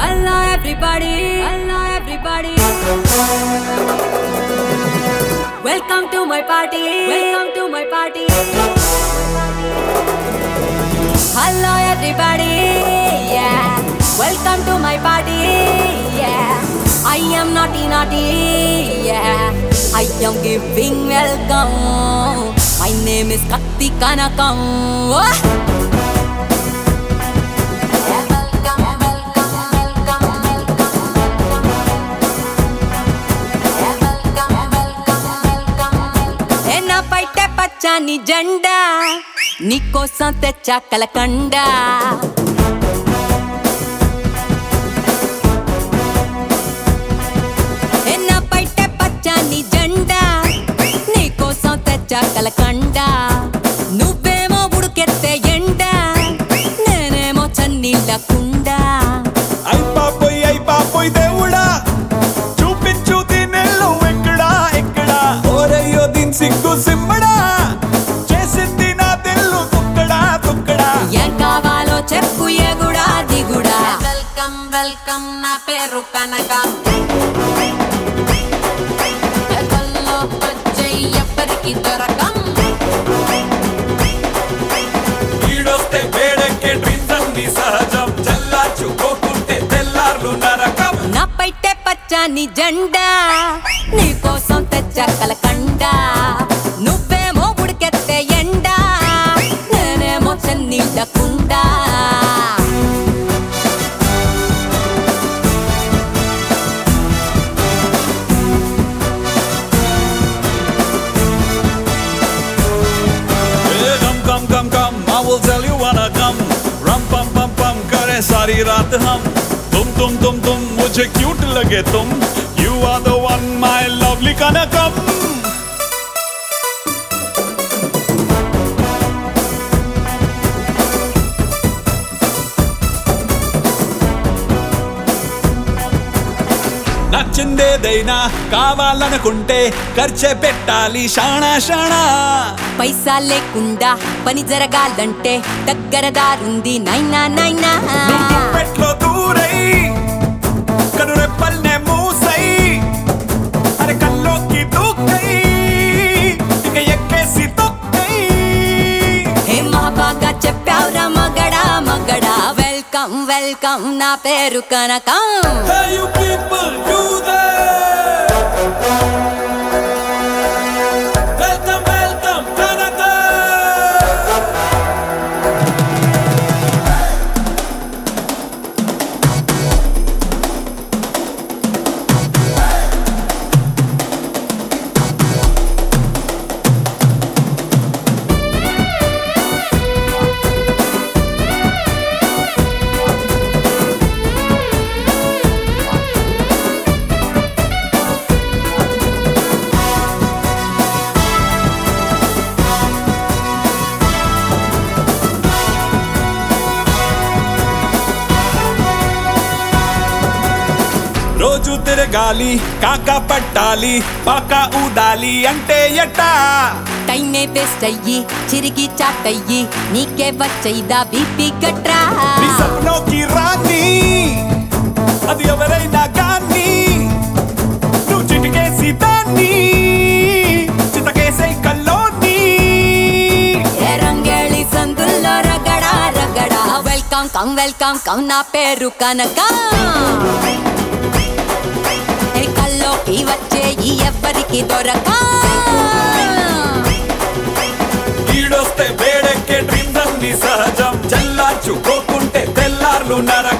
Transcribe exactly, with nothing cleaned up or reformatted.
Hello everybody, hello everybody. Welcome to my party, welcome to my party. Hello everybody, yeah. Welcome to my party, yeah. I am naughty naughty, yeah. I am giving welcome. My name is Katti Kanakam. Oh. పచ్చని జెండా నీకోసం తెచ్చా కలకండ ఎన్న పైట పచ్చని జెండా నీకోసం తెచ్చా కలకండ నువ్వేమో ఉడుకెత్తే ఎండ నేనేమో చన్నీళ్ళ కుండ అయిపోయి అయిపోయి దేవుడా చూపించు దీనెల్లు ఎక్కడా ఎక్కడా ఓరయ్యో దీని సిగ్గు సిమ్మడా చేసింది నా తెల్లు తుక్కడా తుక్కడా ఏం కావాలో చెప్పు ఎగుడా దిగుడా వెల్కమ్ వెల్కమ్ నా పేరు కనకం ఎక్కల్లో వచ్చే ఎవ్వరికి దొరకం ఈడొస్తే వేడెక్కే డ్రీమ్స్ అన్ని సహజం చల్లార్చుకోకుంటే తెల్లార్లు నరకం నా పైటే పచ్చని జెండా నీకోసం తెచ్చా కలకండ నువ్వేమో ఉడికెత్తే ఎండ నేనేమో చన్నీళ్ళ కుండ Come, come, come, come, I will tell you wanna come. Rum pum pum pum करे सारी रात हम. तुम तुम तुम तुम मुझे क्यूट लगे तुम. You are the one, my lovely Kanakam. నచ్చిందేదైనా కావాలనుకుంటే ఖర్చే పెట్టాలి షాణా షాణా పైసా లేకుండా పని జరగాలంటే దగ్గర దారుంది నైనా నైనా పెట్లో దూరై కనురెప్పల్నే మూసై అరే కల్లోకి దూకై ఇక ఎక్కేసి తొక్కై హే మా బాగా చెప్పావురా మగడా మగడా వెల్కమ్ వెల్కమ్ నా పేరు కనకం Hey you people do that. Welcome welcome Kanakam. రోజు తిరగాలి కాకా పట్టాలి పాకా ఊదాలి అంటే ఎట్టా టైమే వేస్ట్ అయ్యి చిరిగి చాటయ్యి నీకే వచ్చైదా బీపీ గట్రా నీ సప్నోకి రాని అది ఎవరైనా కానీ నువ్వు చిటికేసి దాన్ని చితకేసే కల్లోని ఏ రంగేళి సందుల్లో రగడా రగడా వెల్కమ్ కమ్ వెల్కమ్ కమ్ నా పేరు కనకం ఏ కల్లోకి వచ్చే ఈ ఎవ్వరికి దొరక ఈడొస్తే వేడెక్కే డ్రీమ్స్ అన్ని సహజం చల్లార్చుకోకుంటే తెల్లార్లు నరకం